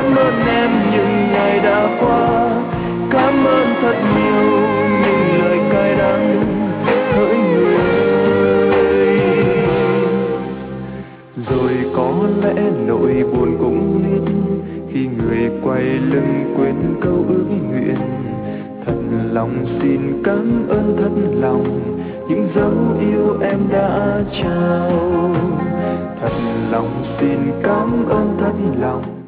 Cảm ơn em những ngày đã qua, cảm ơn thật nhiều những lời cay đắng hỡi người. Rồi có lẽ nỗi buồn cũng hết khi người quay lưng quên câu ước nguyện. Thật lòng xin cảm ơn thật lòng những dấu yêu em đã trao. Thật lòng xin cảm ơn thật lòng